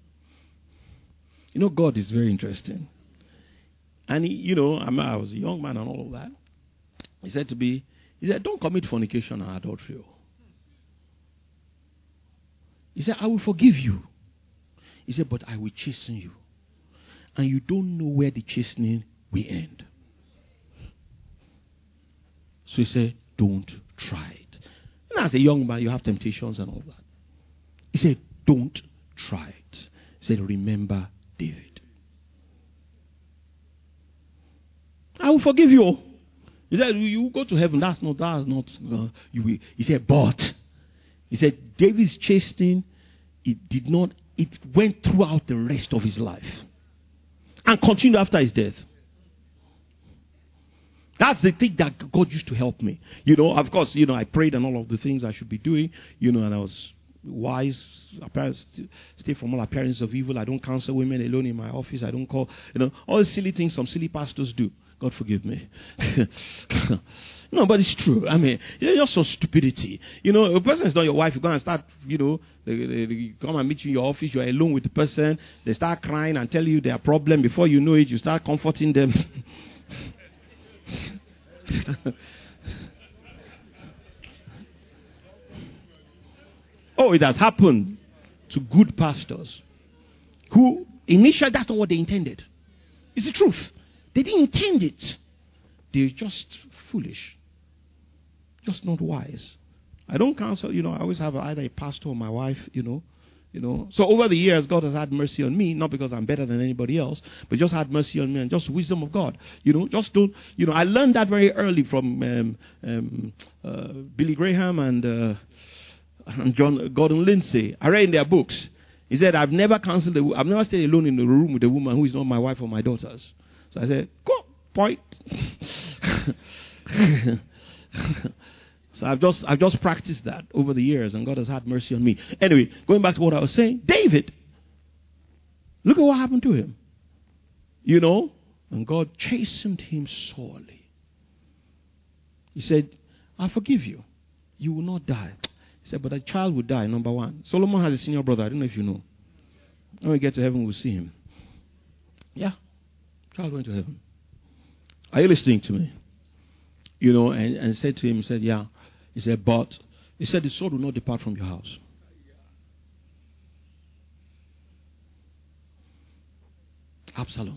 God is very interesting. And I was a young man and all of that. He said to me, don't commit fornication and adultery. He said, I will forgive you. He said, but I will chasten you. And you don't know where the chastening will end. So he said, don't try it. And as a young man, you have temptations and all that. He said, don't try it. He said, remember David. I will forgive you. He said, you go to heaven. That's not you will. He said, but he said, David's chastening, it went throughout the rest of his life and continued after his death. That's the thing that God used to help me. Of course, I prayed and all of the things I should be doing, and I was wise, stay from all appearance of evil. I don't counsel women alone in my office. I don't call, all the silly things some silly pastors do. God forgive me. No, but it's true. I mean, it's just some stupidity. A person is not your wife. You go and start, they come and meet you in your office. You're alone with the person. They start crying and tell you their problem. Before you know it, you start comforting them. Oh, it has happened to good pastors who Initially, that's not what they intended. It's the truth. They didn't intend it. They're just foolish. Just not wise. I don't counsel, I always have either a pastor or my wife, So over the years, God has had mercy on me, not because I'm better than anybody else, but just had mercy on me and just wisdom of God. Just don't, I learned that very early from Billy Graham and John Gordon Lindsay. I read in their books. He said, I've never stayed alone in the room with a woman who is not my wife or my daughters. So I said, cool, point. So I've just practiced that over the years, and God has had mercy on me. Anyway, going back to what I was saying, David, look at what happened to him. And God chastened him sorely. He said, I forgive you. You will not die. He said, but a child will die, number one. Solomon has a senior brother. I don't know if you know. When we get to heaven, we'll see him. Yeah. Child went to heaven. Are you listening to me? And said to him, he said, yeah. He said, but he said, the sword will not depart from your house. Absalom.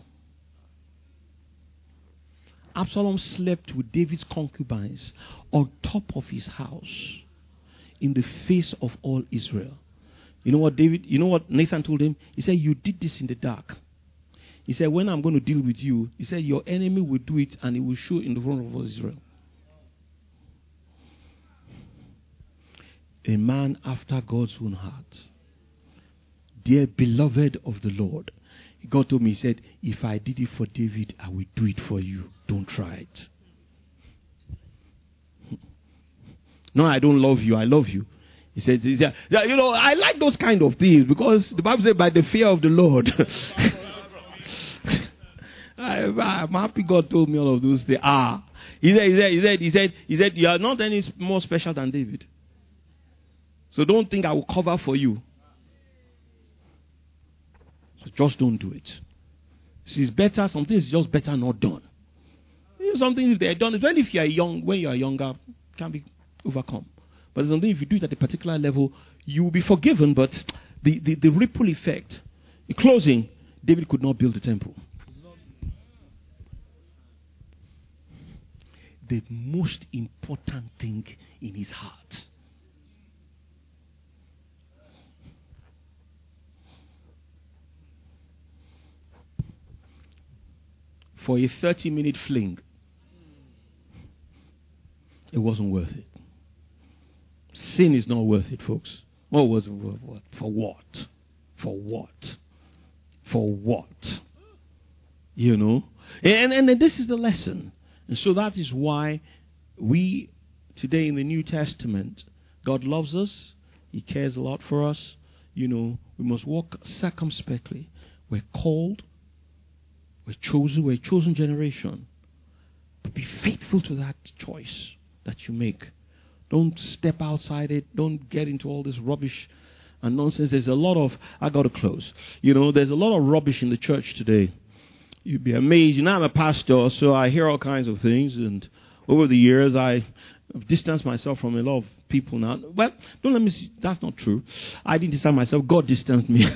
Absalom slept with David's concubines on top of his house in the face of all Israel. You know what Nathan told him? He said, you did this in the dark. He said, when I'm going to deal with you, he said, your enemy will do it and it will show in the front of all Israel. A man after God's own heart. Dear beloved of the Lord. God told me, he said, if I did it for David, I will do it for you. Don't try it. No, I don't love you. I love you. He said, I like those kind of things because the Bible says by the fear of the Lord. I'm happy God told me all of those things. He said, you are not any more special than David. So don't think I will cover for you. So just don't do it. It's better, something is just better not done. Something if they are done, especially if you are young, when you are younger, can be overcome. But something if you do it at a particular level, you will be forgiven, but the ripple effect. In closing, David could not build the temple. The most important thing in his heart. For a 30-minute fling, it wasn't worth it. Sin is not worth it, folks. What was it worth? For what? For what? For what? And this is the lesson. And so that is why we, today in the New Testament, God loves us. He cares a lot for us. We must walk circumspectly. We're called. We're chosen. We're a chosen generation. But be faithful to that choice that you make. Don't step outside it. Don't get into all this rubbish and nonsense. There's a lot of, I got to close. There's a lot of rubbish in the church today. You'd be amazed. I'm a pastor, so I hear all kinds of things. And over the years, I've distanced myself from a lot of people now. Well, don't let me see. That's not true. I didn't distance myself. God distanced me.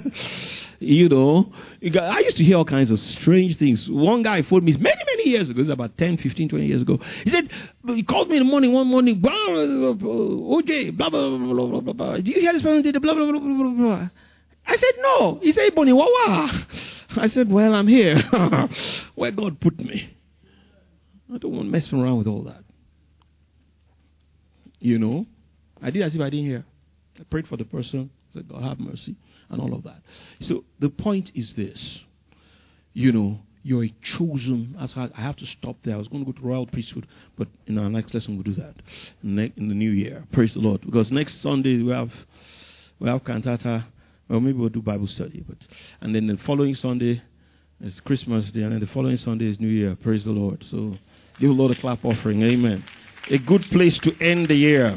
I used to hear all kinds of strange things. One guy phoned me many years ago. It was about 10, 15, 20 years ago. He called me in the morning, one morning. Blah, blah, blah, blah, OJ, blah, blah, blah, blah, blah, blah. Do you hear this person did blah, blah, blah, blah, blah, blah? I said, no. He said, Bonnie, wawa. I said, well, I'm here. Where God put me. I don't want messing around with all that. I did as if I didn't hear. I prayed for the person. Said, God have mercy. And all of that. So the point is this. You're a chosen. I have to stop there. I was going to go to royal priesthood. But in our next lesson, we'll do that. In the new year. Praise the Lord. Because next Sunday, we have cantata. Well, maybe we'll do Bible study. And then the following Sunday is Christmas Day. And then the following Sunday is New Year. Praise the Lord. So give the Lord a clap offering. Amen. A good place to end the year.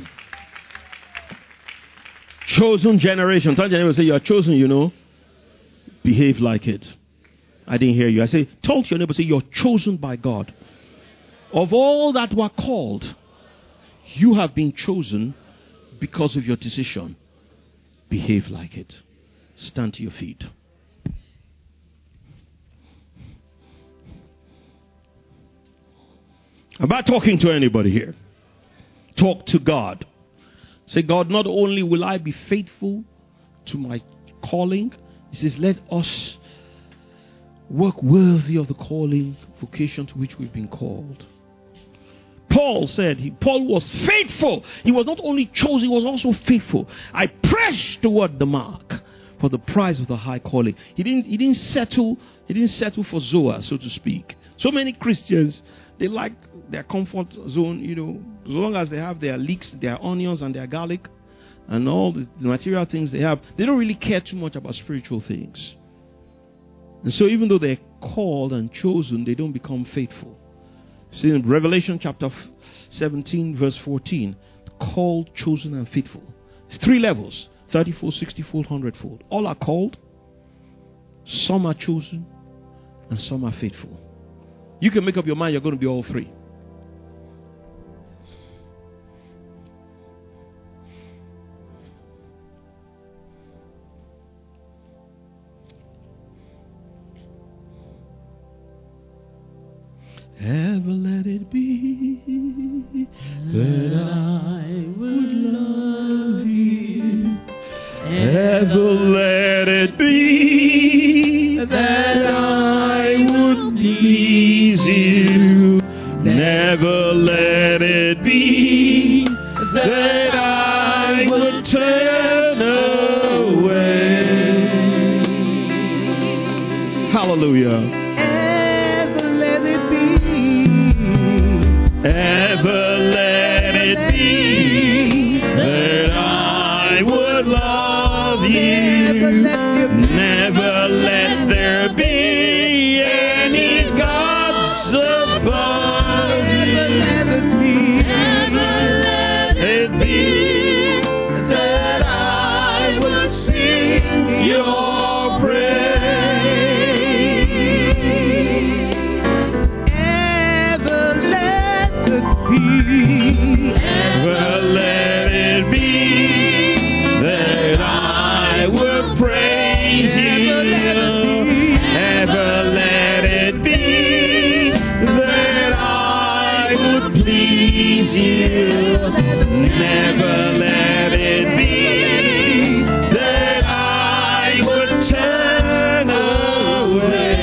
Chosen generation. Tell your neighbor, say, you are chosen, Behave like it. I didn't hear you. I say, talk to your neighbor, say, you're chosen by God. Of all that were called, you have been chosen because of your decision. Behave like it. Stand to your feet. Am I talking to anybody here? Talk to God. Say, God, not only will I be faithful to my calling, he says, let us work worthy of the calling, vocation to which we've been called. Paul said, Paul was faithful. He was not only chosen, he was also faithful. I press toward the mark for the prize of the high calling. He didn't settle for Zoa, so to speak. So many Christians, they like their comfort zone, as long as they have their leeks, their onions, and their garlic, and all the material things they have, they don't really care too much about spiritual things. And so even though they're called and chosen, they don't become faithful. See in Revelation chapter 17, verse 14, called, chosen, and faithful. It's 3 levels, 30-fold, 60-fold, 100-fold. All are called, some are chosen, and some are faithful. You can make up your mind you're going to be all 3. Ever let it be that I would love you. Ever let it be that I would please you. Never let it be that I would turn away. Hallelujah. Ever let it be that I would love you. Never let there be any gods above you. Ever let it be that I would sing your praise. Ever let it be that I would praise you. Ever let it be that I would please you. Never let it be that I would turn away.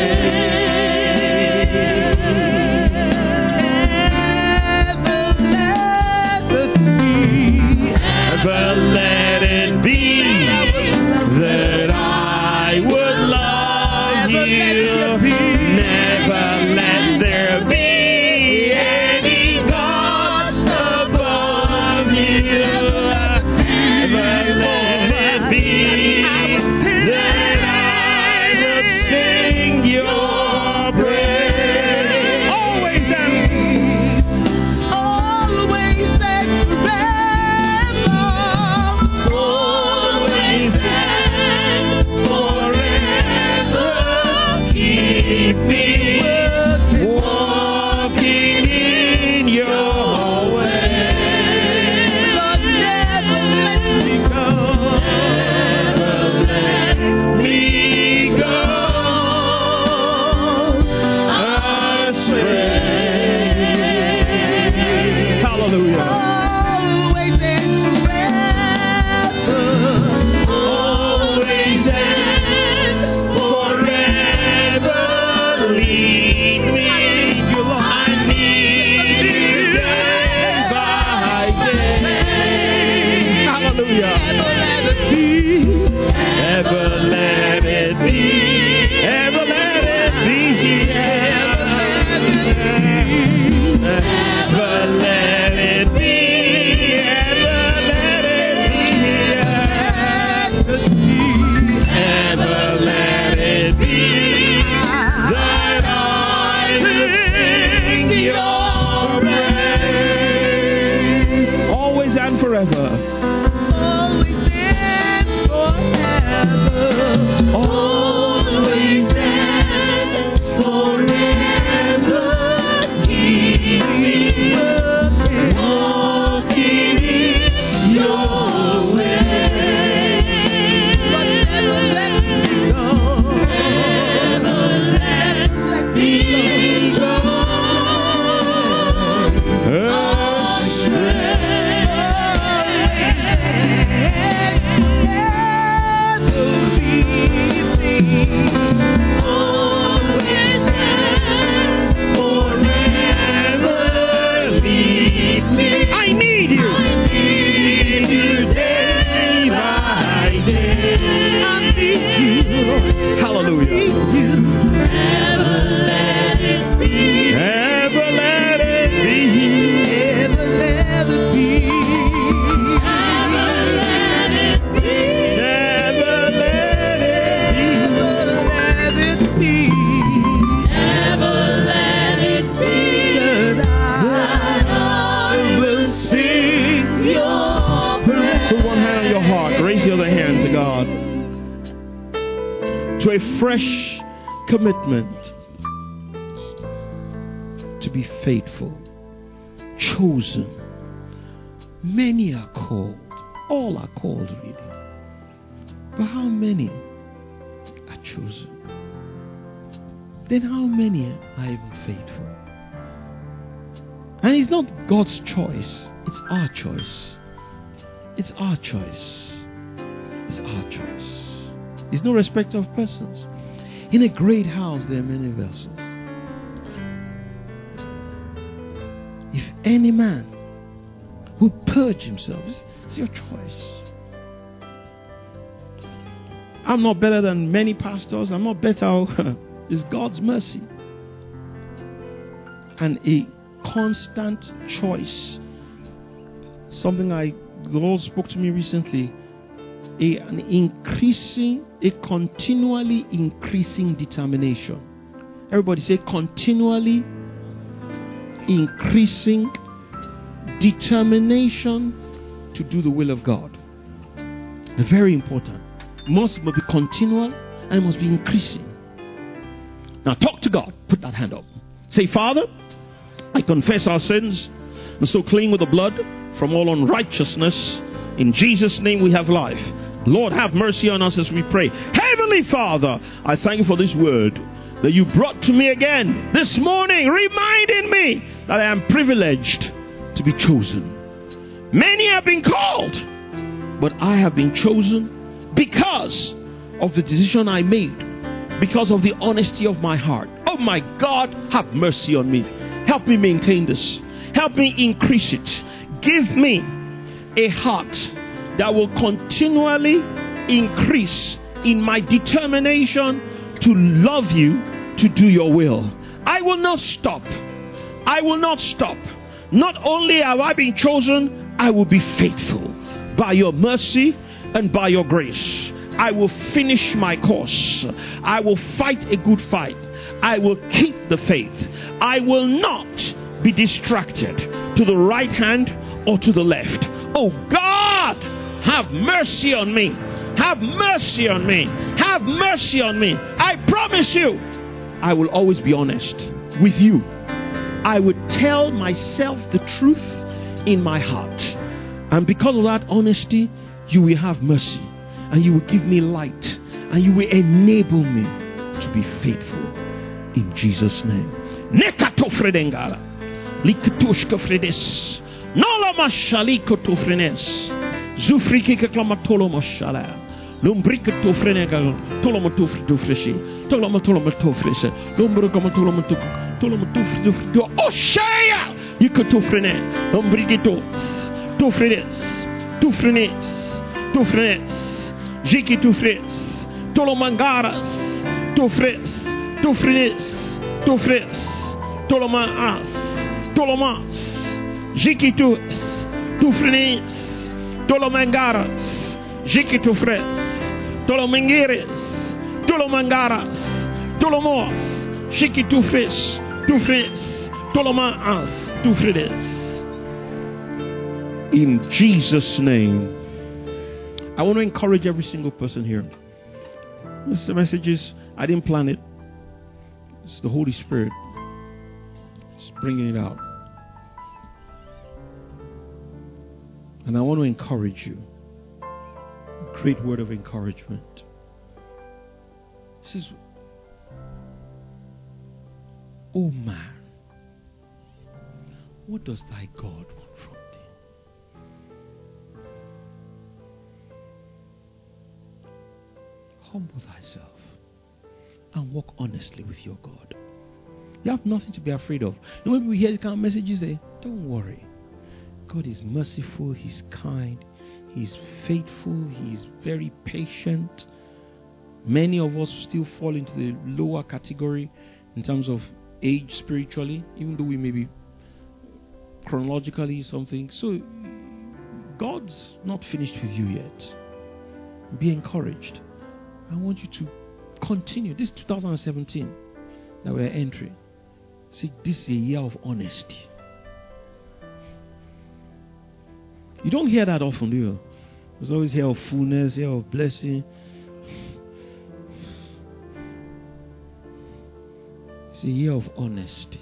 Never let it be that I would love you. Never let there be any gods above you. Never let it be that I would sing your praise. Always and always and forever. Always and forever. Keep me walking in your way. Lord, never let me go. Never let me go astray. Hallelujah. Always and forever. Always and forever. Lead me. I need you day by day. Hallelujah. Ever let it be. Ever let it be. Ever let it be. Ever let it be. Ever let it be. Ever let it be that I will sing your praise. Always and forever. Always and forever. Always to a fresh commitment to be faithful, chosen. Many are called. All are called, really. But how many are chosen? Then how many are even faithful? And it's not God's choice. It's our choice. It's our choice. It's our choice. It's no respect of persons. In a great house there are many vessels. If any man will purge himself, it's your choice. I'm not better than many pastors. I'm not better. It's God's mercy. And a constant choice. Something the Lord spoke to me recently. A continually increasing determination. Everybody say continually increasing determination to do the will of God. Very important. It must be continual and it must be increasing. Now talk to God. Put that hand up. Say, Father, I confess our sins and so clean with the blood from all unrighteousness. In Jesus' name we have life. Lord, have mercy on us as we pray. Heavenly Father, I thank you for this word that you brought to me again this morning, reminding me that I am privileged to be chosen. Many have been called, but I have been chosen because of the decision I made, because of the honesty of my heart. Oh my God, have mercy on me. Help me maintain this. Help me increase it. Give me a heart that will continually increase in my determination to love you, to do your will. I will not stop. I will not stop. Not only have I been chosen, I will be faithful by your mercy and by your grace. I will finish my course. I will fight a good fight. I will keep the faith. I will not be distracted to the right hand or to the left. Oh God, have mercy on me. Have mercy on me. Have mercy on me. I promise you, I will always be honest with you. I would tell myself the truth in my heart. And because of that honesty, you will have mercy. And you will give me light. And you will enable me to be faithful. In Jesus' name. Nekato fredengara. Likatushka fredes. Nola mashaliko to frenes. Zufriki kaklamatolo mashala. Lumbrika to frenega. Tolomatuf to freshi. Tolomatolomato fresh. Lumbrikamatolomatuk. Tolomatuf to Oshaya. Yukatufrene. Lumbrikito. To frenes. To frenes. To frenes. Jiki to frenes. Tolomangaras. To frenes. To frenes. To frenes. Tolomas. Tolomas. Jiquitus, Tufrenes, Tolomangaras, Jiquitufres, Tolomangueres, Tolomangaras, Tolomos, Jiquitufres, Tufres, Tolomas, Tufredes. In Jesus' name, I want to encourage every single person here. This message is, I didn't plan it. It's the Holy Spirit. It's bringing it out. And I want to encourage you. A great word of encouragement. This is, oh man, what does thy God want from thee? Humble thyself and walk honestly with your God. You have nothing to be afraid of. And when we hear these kind of messages, don't worry. God is merciful, He's kind, He's faithful, He's very patient. Many of us still fall into the lower category in terms of age spiritually, even though we may be chronologically something. So God's not finished with you yet. Be encouraged. I want you to continue. This 2017 that we're entering. See, this is a year of honesty. You don't hear that often, do you? There's always here of fullness, here of blessing. It's a year of honesty.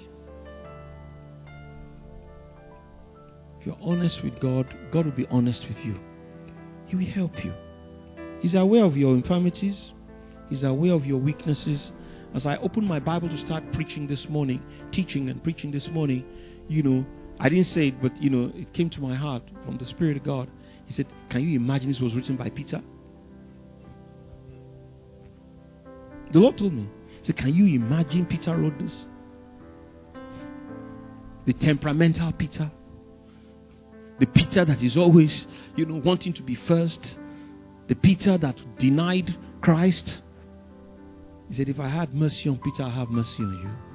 If you're honest with God, God will be honest with you. He will help you. He's aware of your infirmities. He's aware of your weaknesses. As I opened my Bible to start preaching this morning, teaching and preaching this morning, I didn't say it, but, it came to my heart from the Spirit of God. He said, can you imagine this was written by Peter? The Lord told me. He said, can you imagine Peter wrote this? The temperamental Peter. The Peter that is always, wanting to be first. The Peter that denied Christ. He said, if I had mercy on Peter, I'll have mercy on you.